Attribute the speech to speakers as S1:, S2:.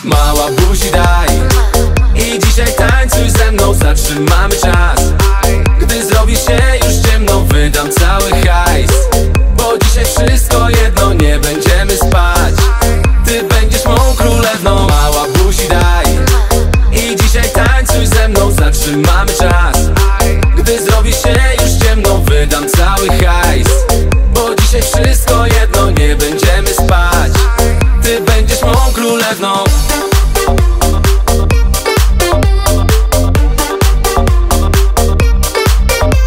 S1: Mała buzi daj i dzisiaj tańcuj ze mną, zatrzymamy czas. Gdy zrobi się już ciemno, wydam cały hajs, bo dzisiaj wszystko jedno, nie będziemy spać. Ty będziesz mą królewną. Mała buzi daj i dzisiaj tańcuj ze mną, zatrzymamy